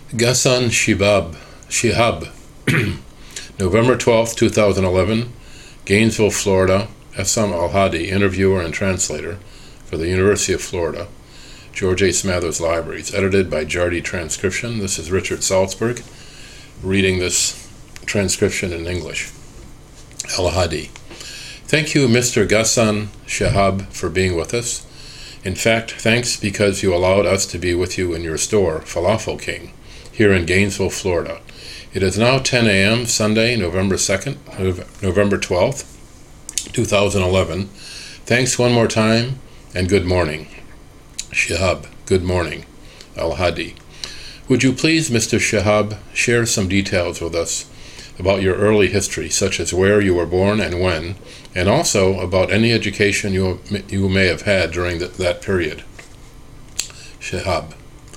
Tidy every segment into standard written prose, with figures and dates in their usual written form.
Ghassan Shihab, November 12, 2011, Gainesville, Florida, Essam Al-Hadi, interviewer and translator for the University of Florida, George A. Smathers Libraries, edited by Jardy Transcription. This is Richard Salzberg reading this transcription in English. Al-Hadi. Thank you, Mr. Ghassan Shihab, for being with us. In fact, thanks because you allowed us to be with you in your store, Falafel King, here in Gainesville, Florida. It is now 10 a.m. Sunday, November 12th, 2011. Thanks one more time, and good morning. Shihab, good morning. Al-Hadi. Would you please, Mr. Shihab, share some details with us about your early history, such as where you were born and when, and also about any education you may have had during that period. Shihab.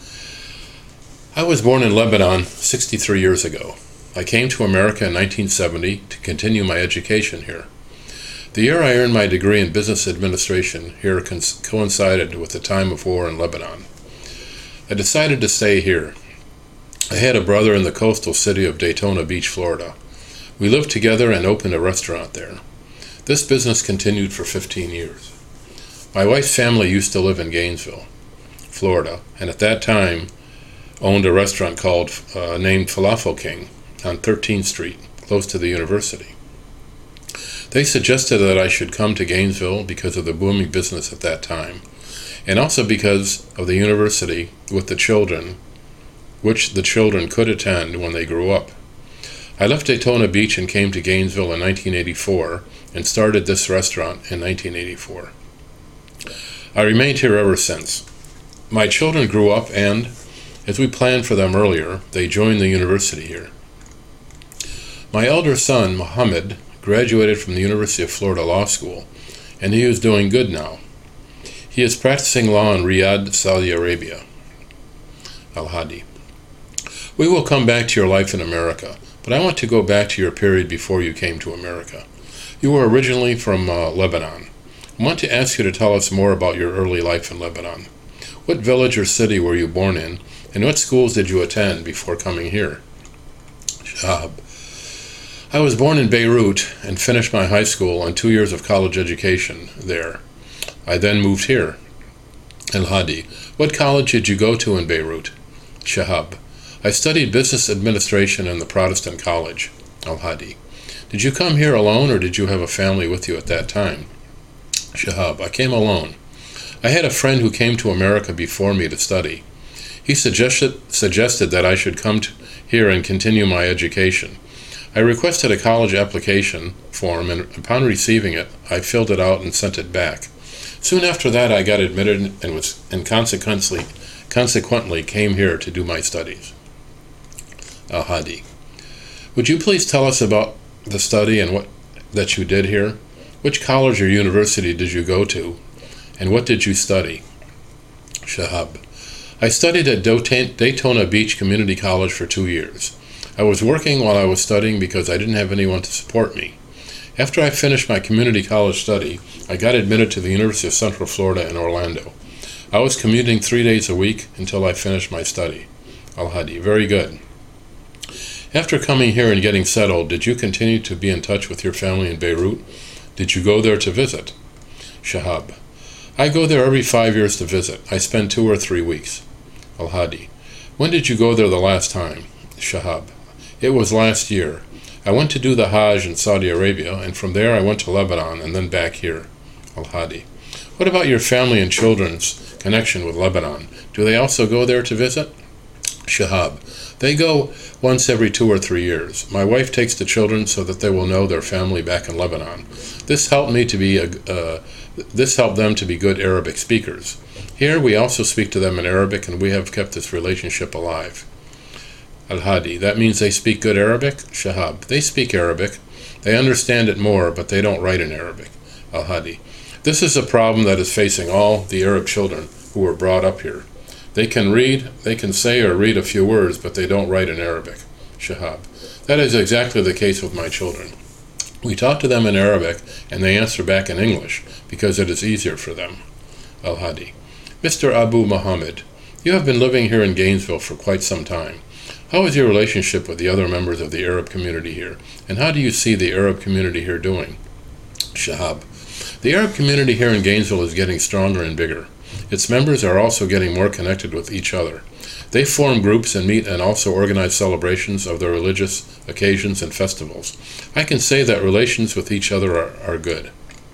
I was born in Lebanon 63 years ago. I came to America in 1970 to continue my education here. The year I earned my degree in business administration here coincided with the time of war in Lebanon. I decided to stay here. I had a brother in the coastal city of Daytona Beach, Florida. We lived together and opened a restaurant there. This business continued for 15 years. My wife's family used to live in Gainesville, Florida, and at that time owned a restaurant named Falafel King on 13th Street, close to the university. They suggested that I should come to Gainesville because of the booming business at that time, and also because of the university which the children could attend when they grew up. I left Daytona Beach and came to Gainesville in 1984 and started this restaurant in 1984. I remained here ever since. My children grew up and, as we planned for them earlier, they joined the university here. My elder son, Mohammed, graduated from the University of Florida Law School, and he is doing good now. He is practicing law in Riyadh, Saudi Arabia. Al-Hadi. We will come back to your life in America, but I want to go back to your period before you came to America. You were originally from Lebanon. I want to ask you to tell us more about your early life in Lebanon. What village or city were you born in, and what schools did you attend before coming here? Shihab. I was born in Beirut and finished my high school and 2 years of college education there. I then moved here. Al-Hadi. What college did you go to in Beirut? Shihab. I studied business administration in the Protestant college. Al-Hadi. Did you come here alone or did you have a family with you at that time? Shihab. I came alone. I had a friend who came to America before me to study. He suggested that I should come here and continue my education. I requested a college application form, and upon receiving it, I filled it out and sent it back. Soon after that, I got admitted and consequently came here to do my studies. Al-Hadi. Would you please tell us about the study and what that you did here? Which college or university did you go to, and what did you study? Shihab. I studied at Daytona Beach Community College for 2 years. I was working while I was studying because I didn't have anyone to support me. After I finished my community college study, I got admitted to the University of Central Florida in Orlando. I was commuting 3 days a week until I finished my study. Al-Hadi. Very good. After coming here and getting settled, did you continue to be in touch with your family in Beirut? Did you go there to visit? Shihab. I go there every 5 years to visit. I spend 2 or 3 weeks. Al-Hadi. When did you go there the last time? Shihab. It was last year. I went to do the Hajj in Saudi Arabia, and from there I went to Lebanon and then back here. Al-Hadi. What about your family and children's connection with Lebanon? Do they also go there to visit? Shihab. They go once every 2 or 3 years. My wife takes the children so that they will know their family back in Lebanon. This helped them to be good Arabic speakers. Here we also speak to them in Arabic, and we have kept this relationship alive. Al-Hadi. That means they speak good Arabic? Shihab. They speak Arabic. They understand it more, but they don't write in Arabic. Al-Hadi. This is a problem that is facing all the Arab children who were brought up here. They can say or read a few words, but they don't write in Arabic. Shihab. That is exactly the case with my children. We talk to them in Arabic, and they answer back in English, because it is easier for them. Al-Hadi. Mr. Abu Muhammad, You have been living here in Gainesville for quite some time. How is your relationship with the other members of the Arab community here, and how do you see the Arab community here doing? Shahab. The Arab community here in Gainesville is getting stronger and bigger. Its members are also getting more connected with each other. They form groups and meet and also organize celebrations of their religious occasions and festivals. I can say that relations with each other are good.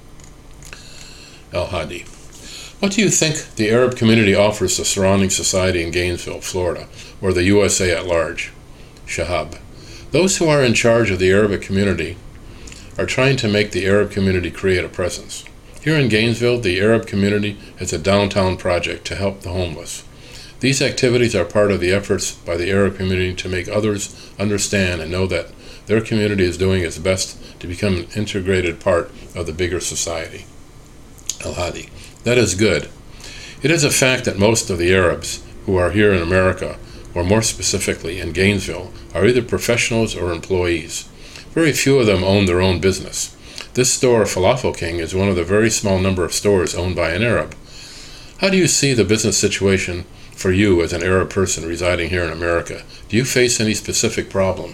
Al-Hadi. What do you think the Arab community offers the surrounding society in Gainesville, Florida, or the USA at large? Shahab. Those who are in charge of the Arabic community are trying to make the Arab community create a presence. Here in Gainesville, the Arab community has a downtown project to help the homeless. These activities are part of the efforts by the Arab community to make others understand and know that their community is doing its best to become an integrated part of the bigger society. Al-Hadi. That is good. It is a fact that most of the Arabs who are here in America, or more specifically in Gainesville, are either professionals or employees. Very few of them own their own business. This store, Falafel King, is one of the very small number of stores owned by an Arab. How do you see the business situation for you as an Arab person residing here in America? Do you face any specific problem?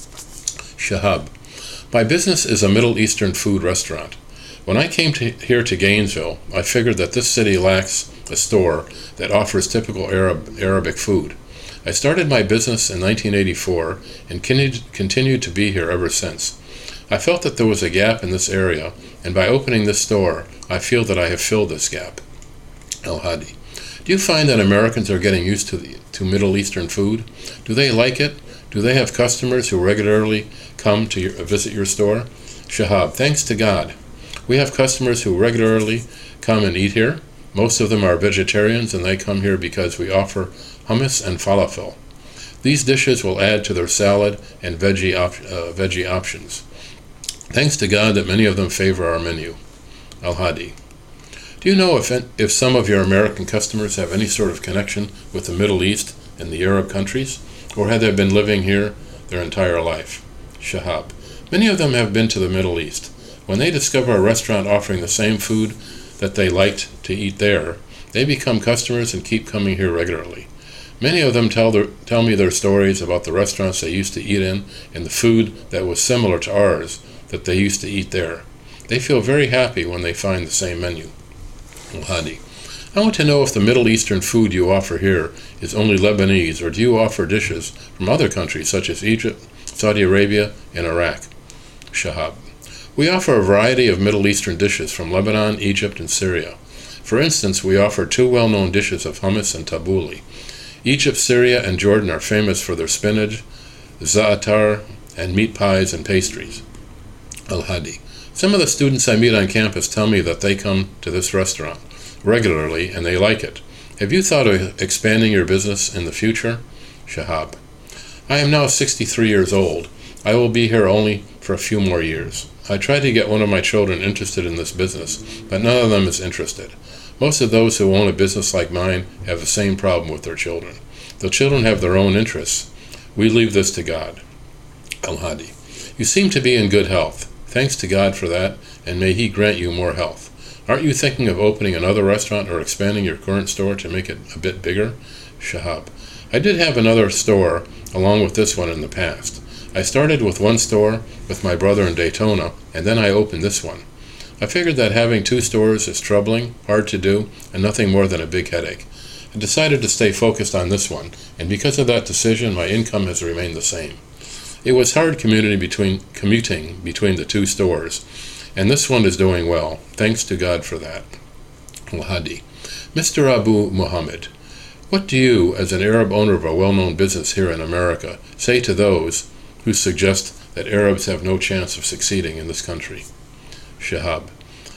Shahab. My business is a Middle Eastern food restaurant. When I came here to Gainesville, I figured that this city lacks a store that offers typical Arabic food. I started my business in 1984 and continued to be here ever since. I felt that there was a gap in this area, and by opening this store, I feel that I have filled this gap. Al-Hadi. Do you find that Americans are getting used to Middle Eastern food? Do they like it? Do they have customers who regularly come to visit your store? Shahab. Thanks to God. We have customers who regularly come and eat here. Most of them are vegetarians, and they come here because we offer hummus and falafel. These dishes will add to their salad and veggie options. Thanks to God that many of them favor our menu. Al-Hadi. Do you know if some of your American customers have any sort of connection with the Middle East and the Arab countries, or have they been living here their entire life? Shahab. Many of them have been to the Middle East. When they discover a restaurant offering the same food that they liked to eat there, they become customers and keep coming here regularly. Many of them tell me their stories about the restaurants they used to eat in and the food that was similar to ours that they used to eat there. They feel very happy when they find the same menu. Al-Hadi. I want to know if the Middle Eastern food you offer here is only Lebanese, or do you offer dishes from other countries such as Egypt, Saudi Arabia, and Iraq? Shahab. We offer a variety of Middle Eastern dishes from Lebanon, Egypt, and Syria. For instance, we offer two well-known dishes of hummus and tabbouleh. Egypt, Syria, and Jordan are famous for their spinach, za'atar, and meat pies and pastries. Al-Hadi. Some of the students I meet on campus tell me that they come to this restaurant regularly and they like it. Have you thought of expanding your business in the future? Shahab. I am now 63 years old. I will be here only for a few more years. I tried to get one of my children interested in this business, but none of them is interested. Most of those who own a business like mine have the same problem with their children. The children have their own interests. We leave this to God. Al-Hadi. You seem to be in good health. Thanks to God for that, and may He grant you more health. Aren't you thinking of opening another restaurant or expanding your current store to make it a bit bigger? Shahab. I did have another store along with this one in the past. I started with one store with my brother in Daytona, and then I opened this one. I figured that having two stores is troubling, hard to do, and nothing more than a big headache. I decided to stay focused on this one, and because of that decision, my income has remained the same. It was hard commuting between the two stores, and this one is doing well. Thanks to God for that. Al-Hadi. Mr. Abu Muhammad, what do you, as an Arab owner of a well-known business here in America, say to those who suggest that Arabs have no chance of succeeding in this country? Shahab.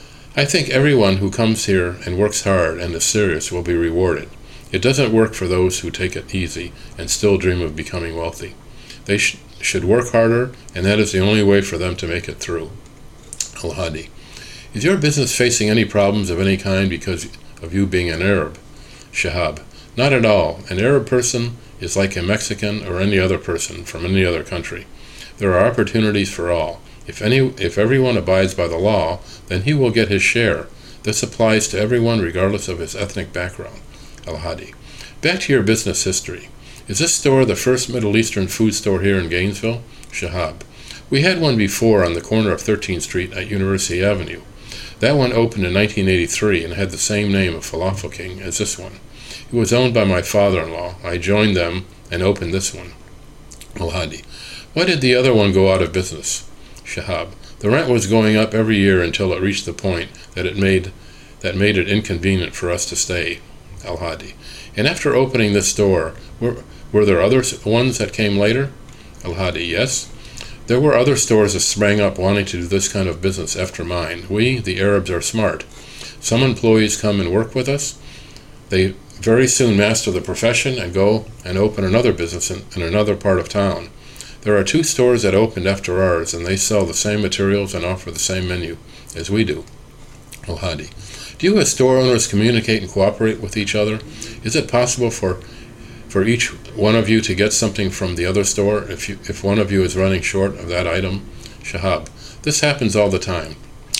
I think everyone who comes here and works hard and is serious will be rewarded. It doesn't work for those who take it easy and still dream of becoming wealthy. They should work harder, and that is the only way for them to make it through. Al-Hadi. Is your business facing any problems of any kind because of you being an Arab? Shahab. Not at all. An Arab person is like a Mexican or any other person from any other country. There are opportunities for all. If everyone abides by the law, then he will get his share. This applies to everyone regardless of his ethnic background. Al-Hadi. Back to your business history. Is this store the first Middle Eastern food store here in Gainesville? Shahab. We had one before on the corner of 13th Street at University Avenue. That one opened in 1983 and had the same name of Falafel King as this one. It was owned by my father-in-law. I joined them and opened this one. Al-Hadi. Why did the other one go out of business? Shahab. The rent was going up every year until it reached the point that made it inconvenient for us to stay. Al-Hadi. And after opening this store, were there other ones that came later? Al-Hadi. Yes. There were other stores that sprang up wanting to do this kind of business after mine. We, the Arabs, are smart. Some employees come and work with us. They very soon master the profession and go and open another business in another part of town. There are 2 stores that opened after ours, and they sell the same materials and offer the same menu as we do. Al-Hadi. Do you as store owners communicate and cooperate with each other? Is it possible for each one of you to get something from the other store if one of you is running short of that item? Shahab. This happens all the time.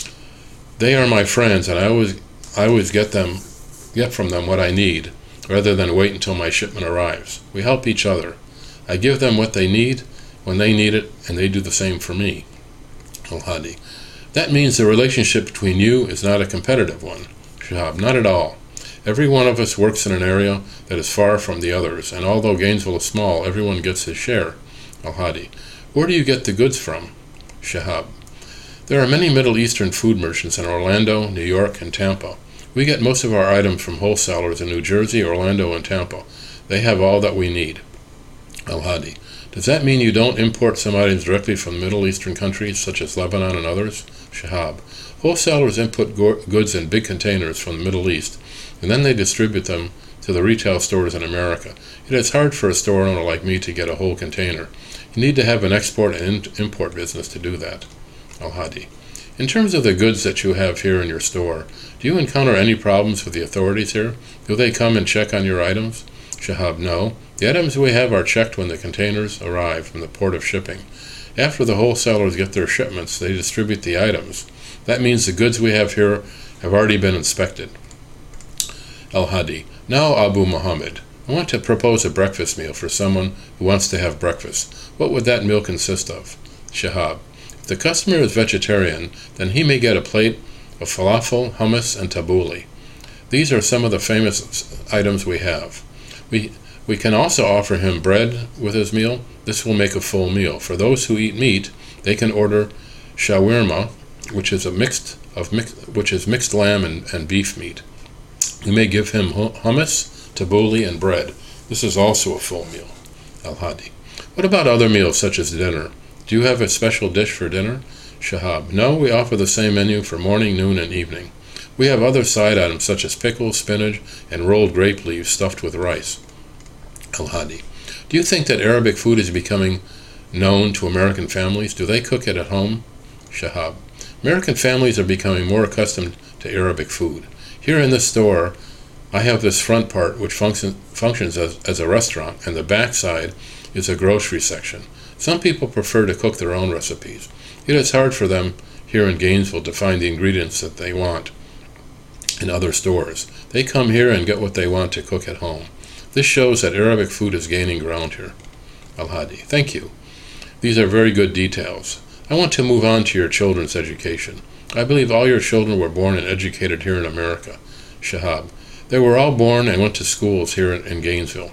They are my friends, and I always get from them what I need, rather than wait until my shipment arrives. We help each other. I give them what they need when they need it, and they do the same for me. Al-Hadi. That means the relationship between you is not a competitive one. Shahab. Not at all. Every one of us works in an area that is far from the others, and although Gainesville is small, everyone gets his share. Al-Hadi. Where do you get the goods from? Shahab. There are many Middle Eastern food merchants in Orlando, New York, and Tampa. We get most of our items from wholesalers in New Jersey, Orlando, and Tampa. They have all that we need. Al-Hadi. Does that mean you don't import some items directly from Middle Eastern countries, such as Lebanon and others? Shahab. Wholesalers input goods in big containers from the Middle East, and then they distribute them to the retail stores in America. It is hard for a store owner like me to get a whole container. You need to have an export and import business to do that. Al-Hadi. In terms of the goods that you have here in your store, do you encounter any problems with the authorities here? Do they come and check on your items? Shahab. No. The items we have are checked when the containers arrive from the port of shipping. After the wholesalers get their shipments, they distribute the items. That means the goods we have here have already been inspected. Al-Hadi. Now, Abu Muhammad, I want to propose a breakfast meal for someone who wants to have breakfast. What would that meal consist of? Shahab. If the customer is vegetarian, then he may get a plate of falafel, hummus, and tabbouleh. These are some of the famous items we have. We can also offer him bread with his meal. This will make a full meal. For those who eat meat, they can order shawarma, which is mixed lamb and beef meat. We may give him hummus, tabbouleh, and bread. This is also a full meal. Al-Hadi. What about other meals such as dinner? Do you have a special dish for dinner? Shahab. No, we offer the same menu for morning, noon, and evening. We have other side items such as pickles, spinach, and rolled grape leaves stuffed with rice. Al-Hadi. Do you think that Arabic food is becoming known to American families? Do they cook it at home? Shahab. American families are becoming more accustomed to Arabic food. Here in this store, I have this front part which functions as a restaurant, and the back side is a grocery section. Some people prefer to cook their own recipes. It is hard for them here in Gainesville to find the ingredients that they want in other stores. They come here and get what they want to cook at home. This shows that Arabic food is gaining ground here. Al-Hadi. Thank you. These are very good details. I want to move on to your children's education. I believe all your children were born and educated here in America. Shahab. They were all born and went to schools here in Gainesville.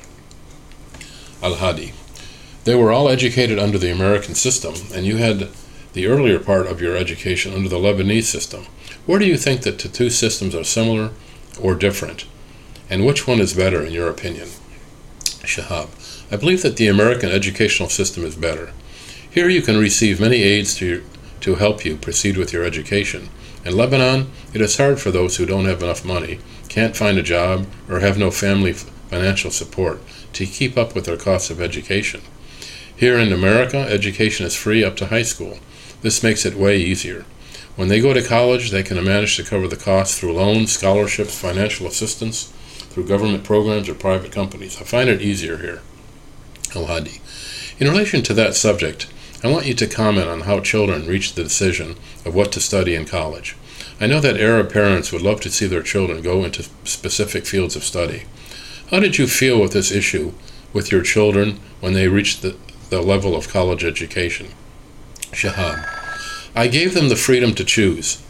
Al-Hadi. They were all educated under the American system, and you had the earlier part of your education under the Lebanese system. Where do you think that the 2 systems are similar or different? And which one is better in your opinion? Shahab. I believe that the American educational system is better. Here you can receive many aids to help you proceed with your education. In Lebanon, it is hard for those who don't have enough money, can't find a job, or have no family financial support to keep up with their costs of education. Here in America, education is free up to high school. This makes it way easier. When they go to college, they can manage to cover the costs through loans, scholarships, financial assistance, through government programs or private companies. I find it easier here. Al-Hadi. In relation to that subject, I want you to comment on how children reach the decision of what to study in college. I know that Arab parents would love to see their children go into specific fields of study. How did you feel with this issue with your children when they reached the level of college education? Shahab: I gave them the freedom to choose.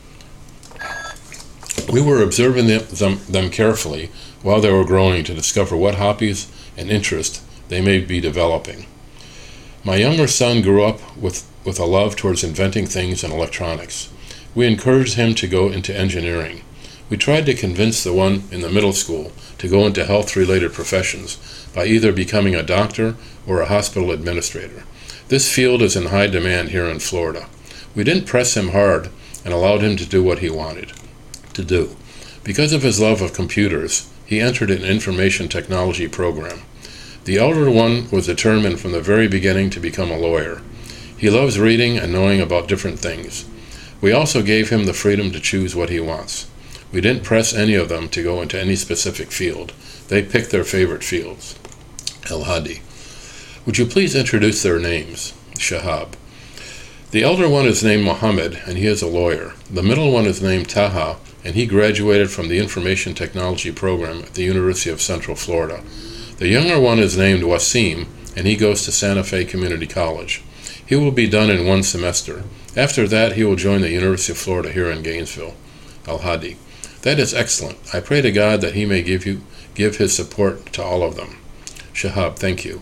We were observing them carefully while they were growing to discover what hobbies and interests they may be developing. My younger son grew up with a love towards inventing things in electronics. We encouraged him to go into engineering. We tried to convince the one in the middle school to go into health-related professions by either becoming a doctor or a hospital administrator. This field is in high demand here in Florida. We didn't press him hard and allowed him to do what he wanted to do. Because of his love of computers, he entered an information technology program. The elder one was determined from the very beginning to become a lawyer. He loves reading and knowing about different things. We also gave him the freedom to choose what he wants. We didn't press any of them to go into any specific field. They picked their favorite fields. El-Hadi: Would you please introduce their names? Shahab: The elder one is named Mohammed, and he is a lawyer. The middle one is named Taha, and he graduated from the Information Technology program at the University of Central Florida. The younger one is named Wasim, and he goes to Santa Fe Community College. He will be done in 1 semester. After that, he will join the University of Florida here in Gainesville. El-Hadi: That is excellent. I pray to God that he may give his support to all of them. Shahab: Thank you.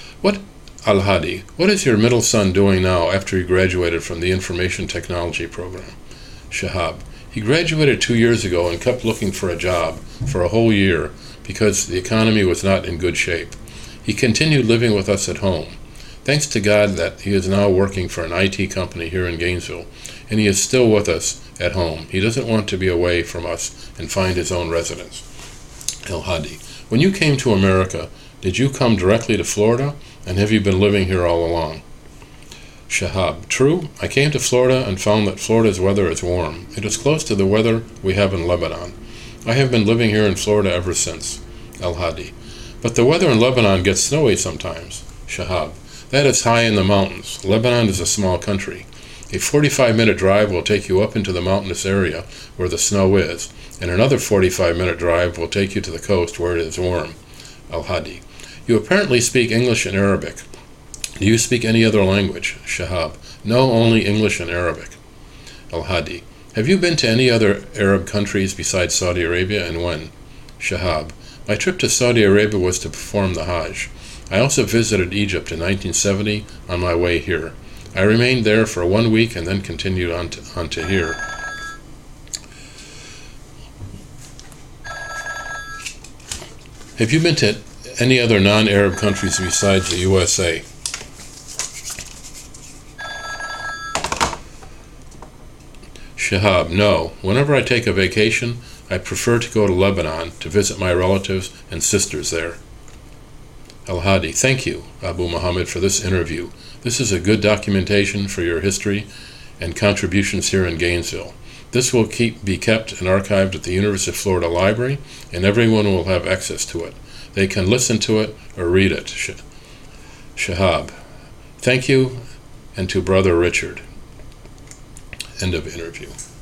El-Hadi: What is your middle son doing now after he graduated from the Information Technology program? Shahab: He graduated 2 years ago and kept looking for a job for a whole year because the economy was not in good shape. He continued living with us at home. Thanks to God that he is now working for an IT company here in Gainesville, and he is still with us at home. He doesn't want to be away from us and find his own residence. El-Hadi: When you came to America, did you come directly to Florida, and have you been living here all along? Shahab: True. I came to Florida and found that Florida's weather is warm. It is close to the weather we have in Lebanon. I have been living here in Florida ever since. El-Hadi: But the weather in Lebanon gets snowy sometimes. Shahab: That is high in the mountains. Lebanon is a small country. A 45-minute drive will take you up into the mountainous area where the snow is, and another 45-minute drive will take you to the coast where it is warm. El-Hadi: You apparently speak English and Arabic. Do you speak any other language? Shahab: No, only English and Arabic. El-Hadi: Have you been to any other Arab countries besides Saudi Arabia, and when? Shahab: My trip to Saudi Arabia was to perform the Hajj. I also visited Egypt in 1970 on my way here. I remained there for 1 week and then continued on to here. Have you been to any other non-Arab countries besides the USA? Shahab: No. Whenever I take a vacation, I prefer to go to Lebanon to visit my relatives and sisters there. El-Hadi: Thank you, Abu Muhammad, for this interview. This is a good documentation for your history and contributions here in Gainesville. This will be kept and archived at the University of Florida Library, and everyone will have access to it. They can listen to it or read it. Shahab: Thank you, and to Brother Richard. End of interview.